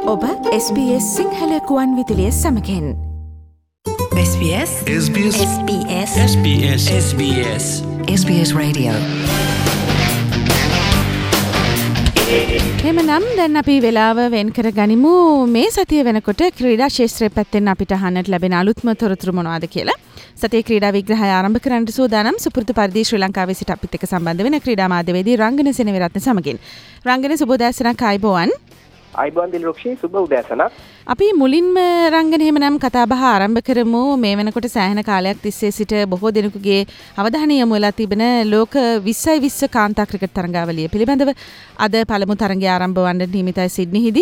ඔබ SBS සිංහල කුවන් විදුලිය සමගින් SBS Radio එමනම් දැන් අපි වෙලාව වෙන් කර ගනිමු මේ සතිය වෙනකොට ක්‍රීඩා ශාස්ත්‍රය පැත්තෙන් අපිට අහන්නට ලැබෙන අලුත්ම තොරතුරු මොනවාද කියලා. සතියේ ක්‍රීඩා විග්‍රහය ආරම්භ කරන්නට සූදානම් සුපුරුදු පරිදි ශ්‍රී ලංකාවේ සිට අපිත් එක්ක සම්බන්ධ වෙන ක්‍රීඩා මාධ්‍යවේදී රංගන සෙනවිරත්න සමගින්. රංගන සුබ උදෑසනක් ආයුබෝවන්. අයිබෝන් දිල්රුක්ෂි සුබ උදෑසනක්. අපි මුලින්ම රංගන එහෙමනම් කතාබහ ආරම්භ කරමු. මේ වෙනකොට සෑහෙන කාලයක් තිස්සේ සිට බොහෝ දෙනෙකුගේ අවධානය යොමු වෙලා තිබෙන ලෝක 2020 කාන්තා ක්‍රිකට් තරඟාවලිය පිළිබඳව අද පළමු තරඟය ආරම්භ වන්න නියමිතයි සිඩ්නිහිදී.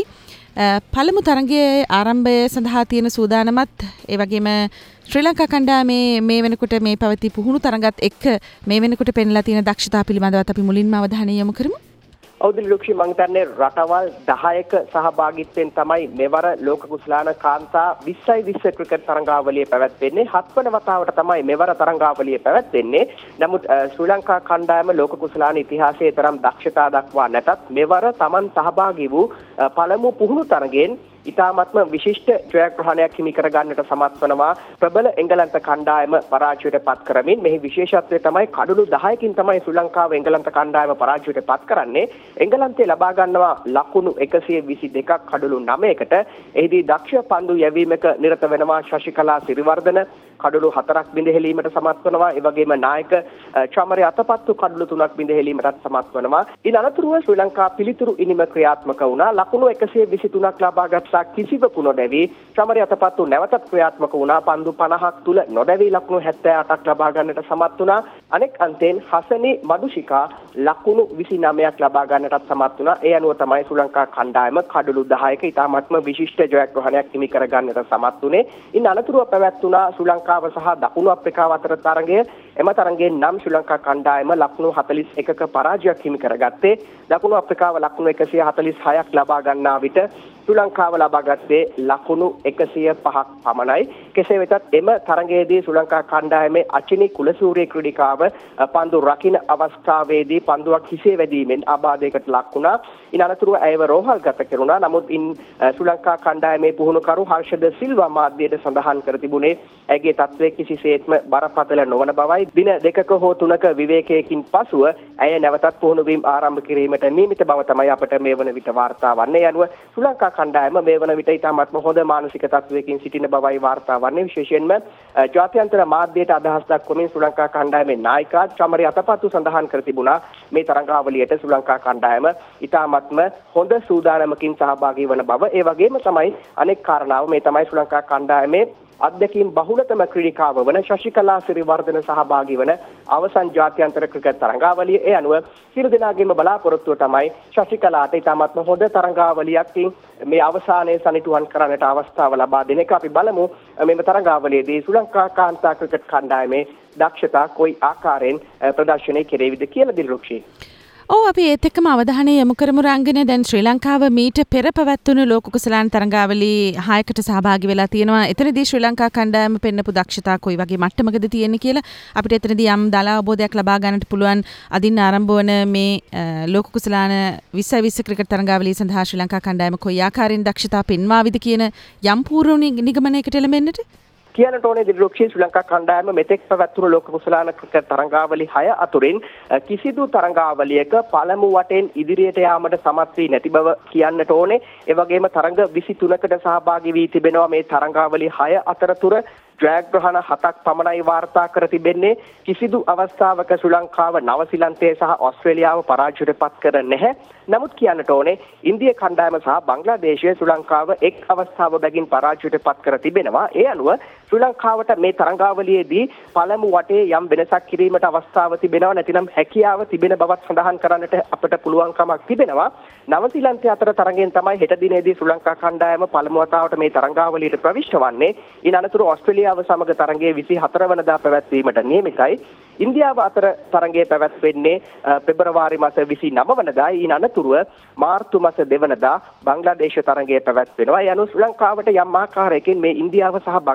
පළමු තරඟයේ ආරම්භය සඳහා තියෙන සූදානමත් ඒ වගේම ශ්‍රී ලංකා කණ්ඩායමේ මේ වෙනකොට මේ පැවති පුහුණු තරඟත් එක්ක මේ වෙනකොට පෙන්ලා තියෙන දක්ෂතා පිළිබඳවත් අපි මුලින්ම අවධානය යොමු කරමු. අවුදිලුක්ෂි මං හිතන්නේ රටවල් 10ක සහභාගීත්වයෙන් තමයි මෙවර ලෝක කුසලාන කාන්තා 2020 ක්‍රිකට් තරඟාවලිය පැවැත්වෙන්නේ. 7 වන වතාවට තමයි මෙවර තරඟාවලිය පැවැත්වෙන්නේ. නමුත් ශ්‍රී ලංකා කණ්ඩායම ලෝක කුසලාන ඉතිහාසයේ තරම් දක්ෂතා දක්වා නැතත් මෙවර Taman සහභාගී වූ පළමු පුහුණු තරඟයෙන් ඉතාමත්ම විශිෂ්ට ජයග්‍රහණයක් හිමි කර ගන්නට සමත් වනවා. ප්‍රබල එංගලන්ත කණ්ඩායම පරාජයට පත් කරමින් මෙහි විශේෂත්වය තමයි කඩලු 10කින් තමයි ශ්‍රී ලංකාව එංගලන්ත කණ්ඩායම පරාජයට පත් කරන්නේ. එංගලන්තය ලබා ගන්නවා ලකුණු 122ක් කඩලු 9කට. එහිදී දක්ෂ පන්දු යැවීමක නිරත වෙනවා ශශිකලා සිරිවර්ධන. කඩලු 4ක් බිඳ හෙලීමට සමත් වෙනවා. ඒ වගේම නායක චමරි අතපත්තු කඩලු 3ක් බිඳ හෙලීමටත් සමත් වෙනවා. ඉන් අනතුරුව ශ්‍රී ලංකා පිළිතුරු ඉනිම ක්‍රියාත්මක වුණා. ලකුණු 123ක් ලබාගත් කිසිවකු නොදැවි චමරි අතපත්තු නැවතත් ක්‍රියාත්මක වුණා. පන්දු 50ක් තුල නොදැවි ලකුණු 78ක් ලබා ගන්නට සමත් වුණා. අනෙක් අන්තයෙන් හසනි මදුෂිකා ලකුණු 29ක් ලබා ගන්නටත් සමත් වුණා. ඒ අනුව තමයි ශ්‍රී ලංකා කණ්ඩායම කඩලු 10ක ඉතාමත්ම විශිෂ්ට ජයග්‍රහණයක් හිමි කර ගන්නට සමත් වුණේ. ඉන් අනතුරුව පැවැත්වුණා ශ්‍රී ලංකාව සහ දකුණු අප්‍රිකාව අතර තරගය. එම තරගයෙන් නම් ශ්‍රී ලංකා කණ්ඩායම ලකුණු 41ක පරාජයක් හිමි කරගත්තේ. දකුණු අප්‍රිකාව ලකුණු 146ක් ලබා ගන්නා විට ශ්‍රී ලංකාව ලබාගත්තේ ලකුණු 105ක් පමණයි. කෙසේ වෙතත් එම තරගයේදී ශ්‍රී ලංකා කණ්ඩායමේ අචිනි කුලසූරිය ක්‍රීඩිකාව පන්දු රකින්න අවස්ථාවේදී පන්දුවක් හිසේ වැදීමෙන් ආබාධයකට ලක් වුණා. ඉන් අනතුරුව ඇයව රෝහල්ගත කෙරුණා. නමුත් ශ්‍රී ලංකා කණ්ඩායමේ පුහුණුකරු හර්ෂද සිල්වා මාධ්‍යයට සඳහන් කර තිබුණේ ඇගේ තත්ත්වය කිසිසේත්ම බරපතල නොවන බවයි. දින 2ක හෝ 3ක විවේකයකින් පසුව ඇය නැවතත් පුහුණුවීම් ආරම්භ කිරීමට නියමිත බව තමයි අපට මේ වන විට වාර්තා වන්නේ. යනුව ශ්‍රී ලංකා කණ්ඩායම මේ වන විට ඉතාමත්ම හොඳ මානසික තත්ත්වයකින් සිටින බවයි වාර්තා වන්නේ. විශේෂයෙන්ම ජාත්‍යන්තර මාධ්‍යයට අදහස් දක්වමින් ශ්‍රී ලංකා කණ්ඩායමේ නායිකා චමරි අතපත්තු සඳහන් කර තිබුණා මේ තරඟාවලියට ශ්‍රී ලංකා කණ්ඩායම ඉතාමත්ම හොඳ සූදානමකින් සහභාගී වන බව. ඒ වගේම තමයි අනෙක් කාරණාව මේ තමයි ශ්‍රී ලංකා කණ්ඩායමේ අධ්‍යක්ෂින් බහුලතම ක්‍රීඩිකාව වන ශශිකලා සිරිවර්ධන සහභාගී වන අවසන් ජාත්‍යන්තර ක්‍රිකට් තරඟාවලිය. ඒ අනුව සියලු දෙනාගේම බලාපොරොත්තුව තමයි ශශිකලාට ඉතාමත්ම හොඳ තරඟාවලියක් මේ අවසානයේ සනිටුහන් කරන්නට අවස්ථාව ලබා දෙන එක. අපි බලමු මෙම තරඟාවලියේදී ශ්‍රී ලංකා කාන්තා ක්‍රිකට් කණ්ඩායමේ දක්ෂතා කොයි ආකාරයෙන් ප්‍රදර්ශනය කෙරෙවිද කියලා දිල්රුක්ෂි. අපි ඒත් එක්කම අවධානය යොමු කරමු රංගන. දැන් ශ්‍රී ලංකාව මීට පෙර පැවැත්වුණු ලෝක කුසලාන තරඟාවලි 6කට සහභාගී වෙලා තියෙනවා. එතනදී ශ්‍රී ලංකා කණ්ඩායම පෙන්නපු දක්ෂතා කොයි වගේ මට්ටමකද තියෙන්නේ කියලා අපිට එතනදී යම් දලා අවබෝධයක් ලබා ගන්නට පුළුවන්. අදින් ආරම්භ වන මේ ලෝක කුසලාන 2020 ක්‍රිකට් තරඟාවලිය සඳහා ශ්‍රී ලංකා කණ්ඩායම කොයි ආකාරයෙන් දක්ෂතා පෙන්වාවිද කියන යම් පූර්ව නිගමනයකට එළඹෙන්නට කියනට ඕනේ දිල්රුක්ෂි ශ්‍රී ලංකා කණ්ඩායම මෙතෙක් පැවැත්වුණු ලෝක කුසලාන ක්‍රිකට් තරඟාවලි 6 අතුරින් කිසිදු තරඟාවලියක පළමු වටෙන් ඉදිරියට යාමට සමත් වී නැති බව කියන්නට ඕනේ. ඒ වගේම තරඟ 23කට සහභාගී වී තිබෙනවා මේ තරඟාවලි 6 අතරතුර ජයග්‍රහණ 7ක් පමණයි වාර්තා කර තිබෙන්නේ. කිසිදු අවස්ථාවක ශ්‍රී ලංකාව නවසීලන්තය සහ ඕස්ට්‍රේලියාව පරාජයට පත් කර නැහැ. නමුත් කියන්නට ඕනේ ඉන්දිය කණ්ඩායම සහ බංග්ලාදේශය ශ්‍රී ලංකාව එක් අවස්ථාව බැගින් පරාජයට පත් කර තිබෙනවා. ඒ අනුව ශ්‍රී ලංකාවට මේ තරඟාවලියේදී පළමු වටේ යම් වෙනසක් කිරීමට අවස්ථාව තිබෙනවා. නැතිනම් හැකියාව තිබෙන බවත් සඳහන් කරන්නට අපට පුළුවන්කමක් තිබෙනවා. නවසීලන්තය අතර තරඟෙන් තමයි හෙට දිනේදී ශ්‍රී ලංකා කණ්ඩායම පළමු වතාවට මේ තරඟාවලියට ප්‍රවිෂ්ඨ වන්නේ. ඉන් අනතුරු ඕස්ට්‍රේලියාව සමග තරඟයේ 24 වනදා පැවැත්වීමට නියමිතයි. ඉන්දියාව අතර තරඟයේ පැවැත්වෙන්නේ පෙබරවාරි මාස 29 වනදායි. ඉන් අනතුරුව මාර්තු මාස 2 වනදා බංග්ලාදේශ තරඟයේ පැවැත්වෙනවා. ඒ අනුව ශ්‍රී ලංකාවට යම් ආකාරයකින් මේ ඉන්දියාව සහ බංග්ලාදේශ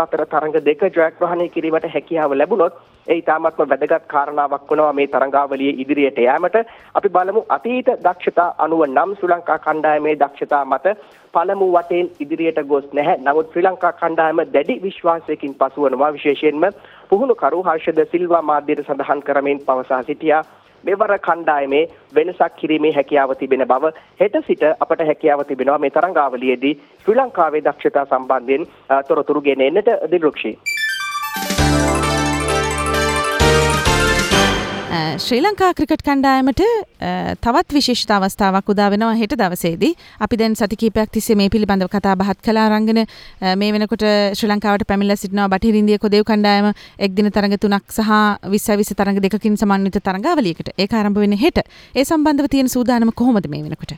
අතර තරඟ දෙක ජයග්‍රහණය කිරීමට හැකියාව ලැබුණොත් ඒ ඉතාමත්ම වැදගත් කාරණාවක් වෙනවා මේ තරඟාවලියේ ඉදිරියට යෑමට. අපි බලමු අතීත දක්ෂතා අනුව නම් ශ්‍රී ලංකා කණ්ඩායමේ දක්ෂතා මත පළමු වටේන් ඉදිරියට ගොස් නැහැ. නමුත් ශ්‍රී ලංකා කණ්ඩායම දැඩි විශ්වාසයකින් පසුවනවා. විශේෂයෙන්ම පුහුණුකරු හර්ෂද සිල්වා මාධ්‍යයට සඳහන් කරමින් පවසා සිටියා. මෙවර කණ්ඩායමේ වෙනසක් කිරීමේ හැකියාව තිබෙන බව හෙට සිට අපට හැකියාව තිබෙනවා මේ තරඟාවලියේදී ශ්‍රී ලංකාවේ දක්ෂතා සම්බන්ධයෙන් තොරතුරු ගෙන එන්නට දිල්රුක්ෂි. ශ්‍රී ලංකා ක්‍රිකට් කණ්ඩායමට තවත් විශේෂිත අවස්ථාවක් උදා වෙනවා හෙට දවසේදී. අපි දැන් සති කිහිපයක් තිස්සේ මේ පිළිබඳව කතා බහත් කළා. රංගන මේ වෙනකොට ශ්‍රී ලංකාවට පැමිණලා සිටිනවා බටහිර ඉන්දිය කොදේව් කණ්ඩායම එක් දින තරඟ 3ක් සහ 20 තරඟ දෙකකින් සමන්විත තරඟාවලියකට. ඒක ආරම්භ වෙන්නේ හෙට. ඒ සම්බන්ධව තියෙන සූදානම කොහොමද මේ වෙනකොට?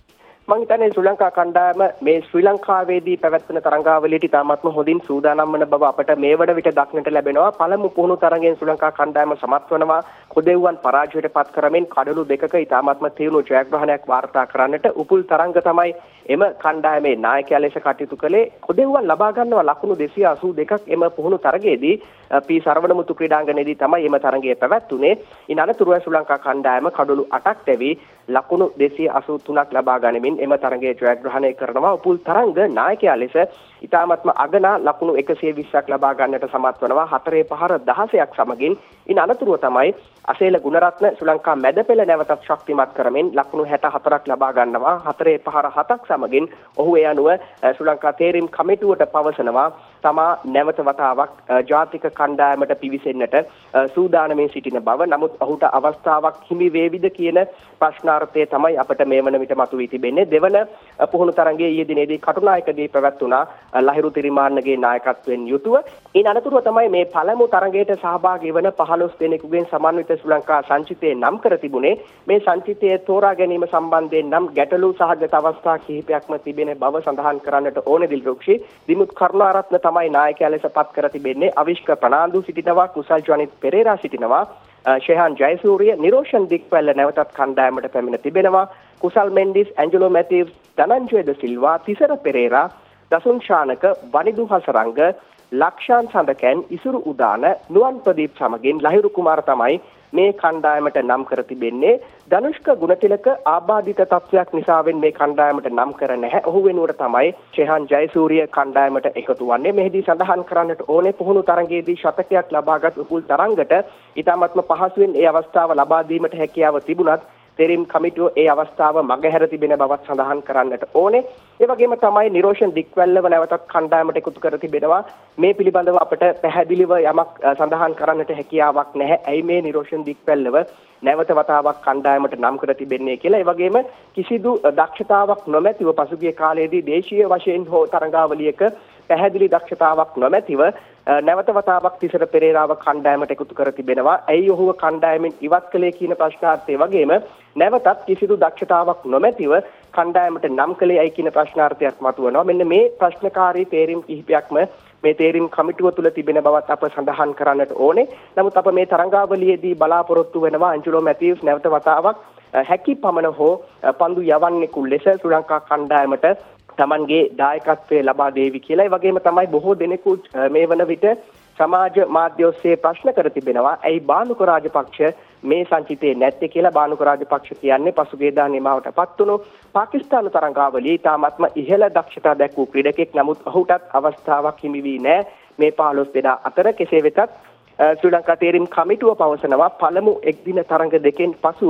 මම හිතන්නේ ශ්‍රී ලංකා කණ්ඩායම මේ ශ්‍රී ලංකාවේදී පැවැත්වෙන තරඟාවලියට ඉතාමත්ම හොඳින් සූදානම් වන බව අපට මේ වන විට දක්නට ලැබෙනවා. පළමු පුහුණු තරඟයෙන් ශ්‍රී ලංකා කණ්ඩායම සමත් වනවා කොදෙව්වන් පරාජයට පත් කරමින් කඩලු දෙකක ඉතාමත්ම තීව්‍ර ජයග්‍රහණයක් වාර්තා කරන්නට උපුල් තරඟ තමයි එම කණ්ඩායමේ නායකයා ලෙස කටයුතු කළේ. කොදෙව්වන් ලබා ගන්නවා ලකුණු 282ක් එම පුහුණු තරගයේදී පී සරවණමුතු ක්‍රීඩාංගණයේදී තමයි එම තරඟය පැවැත්වුනේ. ඉන් අනතුරුව ශ්‍රී ලංකා කණ්ඩායම කඩලු 8ක් තැවි ලකුණු 283ක් ලබා ගනිමින් එම තරගයේ ජයග්‍රහණය කරනවා. උපුල් තරඟ නායකයා ලෙස ඉතාමත්ම අගනා ලකුණු 120ක් ලබා ගන්නට සමත් වනවා 4-16ක් සමගින්. ඉන් අනතුරුව තමයි අසේල ගුණරත්න ශ්‍රී ලංකා මැද පෙළ නැවතත් ශක්තිමත් කරමින් ලකුණු 64ක් ලබා ගන්නවා 4-7ක් සමගින්. ඔහු ඒ අනුව ශ්‍රී ලංකා තේරීම් කමිටුවට පවසනවා තමා නැවත වතාවක් ජාතික කණ්ඩායමට පිවිසෙන්නට සූදානමින් සිටින බව. නමුත් ඔහුට අවස්ථාවක් හිමි වේවිද කියන ප්‍රශ්නාර්ථය තමයි අපට මේ වන විට මතුවී තිබෙන්නේ. දෙවන පුහුණු තරඟයේ ඊයේ දිනේදී කටුනායකදී පැවැත්වුණා ලහිරු තිරිමාන්නගේ නායකත්වයෙන් යුතුව. ඉන් අනතුරුව තමයි මේ පළමු තරඟයට සහභාගී වන 15 දෙනෙකුගෙන් සමන්විත ශ්‍රී ලංකා සංචිතයේ නම් කර තිබුණේ. මේ සංචිතයේ තෝරා ගැනීම සම්බන්ධයෙන් නම් ගැටලු සහගත අවස්ථා කිහිපයක්ම තිබෙන බව සඳහන් කරන්නට ඕනේ දිල්රුක්ෂි. දිමුත් කරුණාරත්න තමයි නායකයා ලෙස පත් කර තිබෙන්නේ. අවිෂ්ක ප්‍රනාන්දු සිටිනවා, කුසල් ජනිත් පෙරේරා සිටිනවා, ශේහාන් ජයසූරිය, නිරෝෂන් දික්වැල්ල නැවතත් කණ්ඩායමට පැමිණ තිබෙනවා. කුසල් මෙන්ඩිස්, ඇන්ජලෝ මැතිව්ස්, ධනංජය ද සිල්වා, තිසර පෙරේරා, දසුන් ශානක, වනිදු හසරංග, ලක්ෂාන් සඳකැන්, ඉසුරු උදාන, නුවන් ප්‍රදීප් සමගින් ලහිරු කුමාර තමයි මේ කණ්ඩායමට නම් කර තිබෙන්නේ. ධනුෂ්ක ගුණතිලක ආබාධිත තත්ත්වයක් නිසාවෙන් මේ කණ්ඩායමට නම් කර නැහැ. ඔහු වෙනුවට තමයි ශේහාන් ජයසූරිය කණ්ඩායමට එකතු වන්නේ. මෙහිදී සඳහන් කරන්නට ඕනේ පුහුණු තරඟයේදී ශතකයක් ලබාගත් උපුල් තරංගට ඉතාමත්ම පහසුවෙන් ඒ අවස්ථාව ලබා දීමට හැකියාව තිබුණත් තෙරිම් කමිටුව ඒ අවස්ථාව මගහැර තිබෙන බවත් සඳහන් කරන්නට ඕනේ. ඒ වගේම තමයි නිරෝෂන් දික්වැල්ලව නැවතත් කණ්ඩායමට එකතු කර තිබෙනවා. මේ පිළිබඳව අපට පැහැදිලිව යමක් සඳහන් කරන්නට හැකියාවක් නැහැ. ඇයි මේ නිරෝෂන් දික්වැල්ලව නැවත වතාවක් කණ්ඩායමට නම් කර තිබෙන්නේ කියලා. ඒ වගේම කිසිදු දක්ෂතාවක් නොමැතිව පසුගිය කාලයේදී දේශීය වශයෙන් හෝ තරඟාවලියක පැහැදිලි දක්ෂතාවක් නොමැතිව නැවත වතාවක් තිසර පෙරේරාව කණ්ඩායමට එකතු කර තිබෙනවා. ඇයි ඔහුව කණ්ඩායමෙන් ඉවත් කළේ කියන ප්‍රශ්නාර්ථය වගේම නැවතත් කිසිදු දක්ෂතාවක් නොමැතිව කණ්ඩායමට නම් කළේ ඇයි කියන ප්‍රශ්නාර්ථයක් මතුවනවා. මෙන්න මේ ප්‍රශ්නකාරී තේරීම් කිහිපයක්ම මේ තේරීම් කමිටුව තුළ තිබෙන බවත් අප සඳහන් කරන්නට ඕනේ. නමුත් අප මේ තරඟාවලියේදී බලාපොරොත්තු වෙනවා ඇන්ජලෝ මැතිව්ස් නැවත වතාවක් හැකි පමණ හෝ පන්දු යවන්නෙකු ලෙස ශ්‍රී ලංකා කණ්ඩායමට තමන්ගේ දායකත්වය ලබා දේවි කියලා. ඒ වගේම තමයි බොහෝ දෙනෙකු මේ වන විට සමාජ මාධ්‍ය ඔස්සේ ප්‍රශ්න කර තිබෙනවා. ඇයි බානුක රාජපක්ෂ මේ සංචිතයේ නැත්තේ කියලා. බානුක රාජපක්ෂ කියන්නේ පසුගියදා නිමාවටපත් වුණු පාකිස්තාන තරඟාවලියේ තාමත්ම ඉහළ දක්ෂතා දැක්වූ ක්‍රීඩකෙක්. නමුත් ඔහුටත් අවස්ථාවක් හිමි වී නැහැ මේ 15 දෙනා අතර. කෙසේ වෙතත් ශ්‍රී ලංකා තේරීම් කමිටුව පවසනවා පළමු එක් දින තරඟ දෙකෙන් පසුව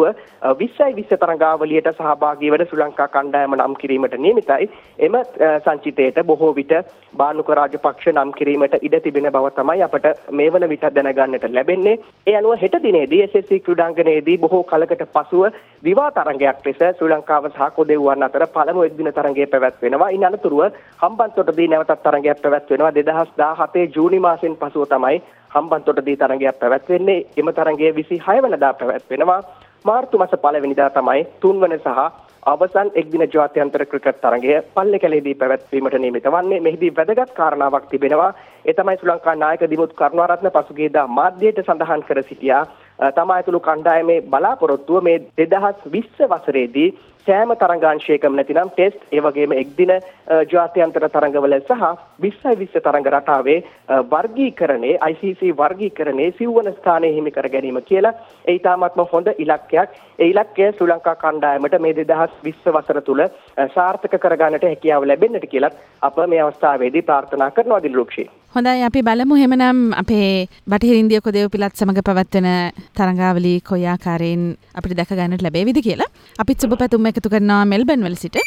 20 තරඟාවලියට සහභාගී වන ශ්‍රී ලංකා කණ්ඩායම නම් කිරීමට නියමිතයි. එම සංචිතයට බොහෝ විට බානුක රාජපක්ෂ නම් කිරීමට ඉඩ තිබෙන බව තමයි අපට මේ වන විට දැනගන්නට ලැබෙන්නේ. ඒ අනුව හෙට දිනේදී SSC ක්‍රීඩාංගණයේදී බොහෝ කලකට පසුව විවාහ තරඟයක් ලෙස ශ්‍රී ලංකාව සහ කොදෙව්වන් අතර පළමු එක් දින තරඟය පැවැත්වෙනවා. ඉන් අනතුරුව හම්බන්තොටදී නැවතත් තරඟයක් පැවැත්වෙනවා. 2017 ජූනි මාසෙන් පසුව තමයි හම්බන්තොටදී තරඟයක් පැවැත්වෙන්නේ. එම තරඟය 26 වෙනිදා පැවැත්වෙනවා. මාර්තු මාස 1 වෙනිදා තමයි 3 වන සහ අවසන් එක් දින ජාත්‍යන්තර ක්‍රිකට් තරඟය පල්ලේකැලේදී පැවැත්වීමට නියමිත වන්නේ. මෙහිදී වැදගත් කාරණාවක් තිබෙනවා. ඒ තමයි ශ්‍රී ලංකා නායක දිමුත් කරුණාරත්න පසුගියදා මාධ්‍යයට සඳහන් කර සිටියා තමා ඇතුළු කණ්ඩායමේ බලාපොරොත්තුව මේ 2020 වසරේදී සෑම තරඟාංශයකම නැතිනම් ටෙස්ට් ඒ වගේම එක්දින ජාත්‍යන්තර තරඟවල සහ 2020 තරඟ රටාවේ වර්ගීකරණයේ ICC වර්ගීකරණයේ සිව්වන ස්ථානය හිමි කර ගැනීම කියලා ඒ ඉතාමත්ම හොඳ ඉලක්කයක්. ඒ ඉලක්කය ශ්‍රී ලංකා කණ්ඩායමට මේ 2020 වසර තුල සාර්ථක කරගන්නට හැකියාව ලැබෙන්නට කියලා අප මේ අවස්ථාවේදී ප්‍රාර්ථනා කරනවා දිලරුක්ෂි. හොඳයි අපි බලමු එහෙමනම් අපේ බටහිර ඉන්දිය කොදේව පිලත් සමග පවත්වන තරඟාවලි කොයි ආකාරයෙන් අපිට දැක ගන්නට ලැබෙවිද කියලා. අපිත් සුබ පැතුම් එකතු කරනවා මෙල්බන් වල සිට.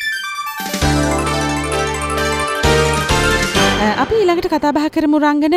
අපි ඊළඟට කතා බහ කරමු රංගන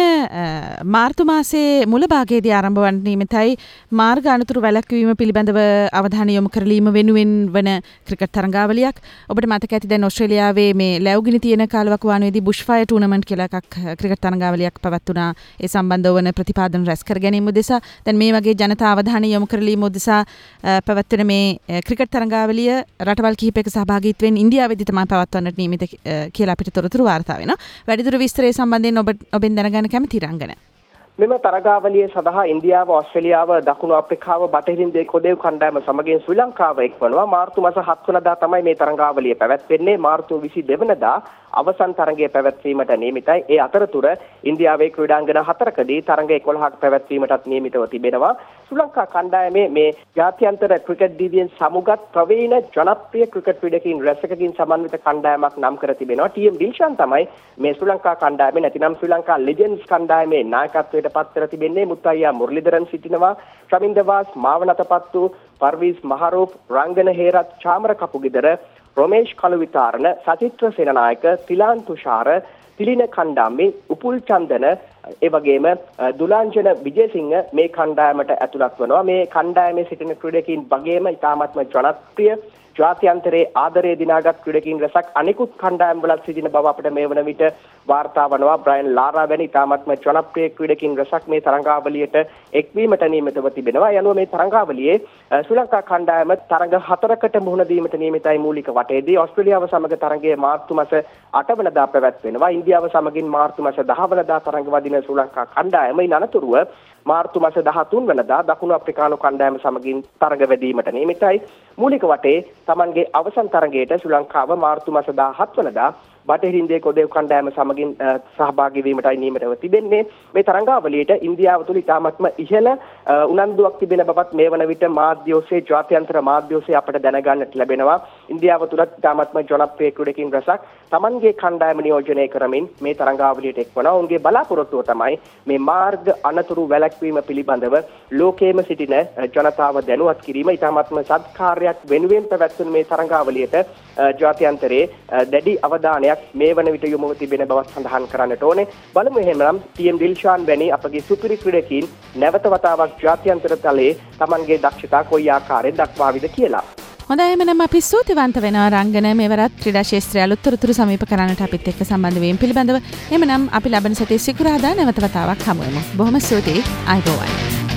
මාර්තු මාසයේ මුල භාගයේදී ආරම්භ වන නිමිතයි මාර්ග අනතුරු වැළැක්වීම පිළිබඳව අවධානය යොමු කරලීම වෙනුවෙන් වන ක්‍රිකට් තරඟාවලියක්. ඔබට මතක ඇති දැන් ඕස්ට්‍රේලියාවේ මේ ලැබුගිනි තියෙන කාලවක වානුවේදී බුෂ් ෆයර් ටූර්නමන්ට් කියලා එකක් ක්‍රිකට් තරඟාවලියක් පවත්වුණා. ඒ සම්බන්ධව වන ප්‍රතිපාදන රැස් කර ගැනීම උදෙසා දැන් මේ වගේ ජනතා අවධානය යොමු කරලීම උදෙසා පවත්වන මේ ක්‍රිකට් තරඟාවලිය රටවල් කිහිපයක සහභාගීත්වයෙන් ඉන්දියාවේදී තමයි පවත්වන්නට නියමිත කියලා අපිට තොරතුරු වාර්තා වෙනවා. වැඩිදුර විස්තරය සම්බන්ධයෙන් ඔබෙන් දැනගන්න කැමති රංගන. මෙම තරගාවලිය සඳහා ඉන්දියාව, ඕස්ට්‍රේලියාව, දකුණු අප්‍රිකාව, බටහිර ඉන්දිය කොදේව කණ්ඩායම සමගින් ශ්‍රී ලංකාව එක්වනවා. මාර්තු මාස 7 වෙනිදා තමයි මේ තරගාවලිය පැවැත්වෙන්නේ. මාර්තු 22 වෙනිදා අවසන් තරගය පැවැත්වීමට නියමිතයි. ඒ අතරතුර ඉන්දියාවේ ක්‍රීඩාංගන 4කදී තරග 11ක් පැවැත්වීමටත් නියමිතව තිබෙනවා. ශ්‍රී ලංකා කණ්ඩායමේ මේ ජාත්‍යන්තර ක්‍රිකට් දිවියෙන් සමුගත් ප්‍රවීණ ජනප්‍රිය ක්‍රිකට් ක්‍රීඩකයින් රැසකකින් සමන්විත කණ්ඩායමක් නම් කර තිබෙනවා. ටීඑම් ඩිල්ෂාන් තමයි මේ ශ්‍රී ලංකා කණ්ඩායමේ නැතිනම් ශ්‍රී ලංකා ලෙජන්ඩ්ස් කණ්ඩායමේ නායකත්වයට පත් කර තිබෙන්නේ. මුත්තයියා මුරලිදරන් සිටිනවා. ශමින්දවාස් මාවනතපත්තු, පර්වීස් මහරූප්, රංගන හේරත්, චාමර කපුගෙදර, රොමේෂ් කලුවිතාරණ, සචිත්‍ර සේනනායක, තිලාන් තුෂාර, තිලින කණ්ඩාම්මේ, උපුල් චන්දන ඒ වගේම දුලාංජන විජේසිංහ මේ කණ්ඩායමට ඇතුළත් වෙනවා. මේ කණ්ඩායමේ සිටින ක්‍රීඩකයින් වගේම ඉතාමත්ම ජනප්‍රිය ජාත්‍යන්තරයේ ආදරය දිනාගත් ක්‍රීඩකයින් රැසක් අනිකුත් කණ්ඩායම් වලත් සිටින බව අපිට මේ වන විට වාර්තා වනවා. බ්‍රයන් ලාරා වැනි ඉතාමත්ම ජනප්‍රිය ක්‍රීඩකයින් රැසක් මේ තරඟාවලියට එක්වීමට නියමිතව තිබෙනවා. ඒ අනුව මේ තරඟාවලියේ ශ්‍රී ලංකා කණ්ඩායම තරඟ 4කට මුහුණ දීමට නියමිතයි. මූලික වටේදී ඕස්ට්‍රේලියාව සමග තරඟයේ මාර්තු මාස 8 වෙනිදා පැවැත්වෙනවා. ඉන්දියාව සමගින් මාර්තු මාස 10 වෙනිදා තරඟ වදින ශ්‍රී ලංකා කණ්ඩායම ඊ අනතුරුව මාර්තු මාස 13 වෙනිදා දකුණු අප්‍රිකානු කණ්ඩායම සමගින් තරඟ වැදීමට නියමිතයි. මූලික වටේ තමන්ගේ අවසන් තරඟයට ශ්‍රී ලංකාව මාර්තු මාස 17 වෙනිදා බටහිර ඉන්දිය කොදේව කණ්ඩායම සමගින් සහභාගී වීමටයි නියමිතව තිබෙන්නේ. මේ තරඟාවලියට ඉන්දියාව තුළ ඉතාමත්ම ඉහළ උනන්දුවක් තිබෙන බවත් මේ වන විට මාධ්‍ය ඔස්සේ ජාත්‍යන්තර මාධ්‍ය ඔස්සේ අපට දැනගන්නට ලැබෙනවා. ඉන්දියාව තුළ ඉතාමත්ම ජනප්‍රිය ක්‍රීඩකයින් රැසක් තමන්ගේ කණ්ඩායම නියෝජනය කරමින් මේ තරඟාවලියට එක්වනවා. ඔවුන්ගේ බලාපොරොත්තුව තමයි මේ මාර්ග අනතුරු වැළැක්වීම පිළිබඳව ලෝකයේම සිටින ජනතාව දැනුවත් කිරීම. ඉතාමත්ම සත්කාරයක් වෙනුවෙන් පැවැත්වෙන මේ තරඟාවලියට ජාත්‍යන්තරයේ දැඩි අවධානයක් මේ වන විට යොමුව තිබෙන බවත් සඳහන් කරන්නට ඕනේ. බලමු එහෙනම් ටීඑම් ඩිල්ෂාන් වැනි අපගේ සුපිරි ක්‍රීඩකයින් නැවත වතාවක් ජාත්‍යන්තර තලයේ තමන්ගේ දක්ෂතා කොයි ආකාරයෙන් දක්වාවිද කියලා. හොඳයි එහෙනම් අපි ස්තුතිවන්ත වෙනවා රංගන මෙවරත් ක්‍රීඩා ශාස්ත්‍රය අලුත් තොරතුරු සමීප කරන්නට අපිත් එක්ක සම්බන්ධ වීම පිළිබඳව. එහෙනම් අපි ලබන සතියේ සිකුරාදා නැවත වතාවක් හමු වෙමු. බොහොම ස්තුතියි. ආයුබෝවන්.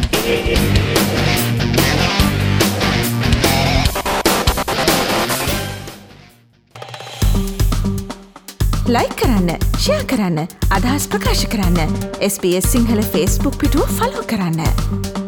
ලයික් කරන්න, ෂෙයා කරන්න, අදහස් ප්‍රකාශ කරන්න. SBS සිංහල Facebook පිටුව ෆලෝ කරන්න.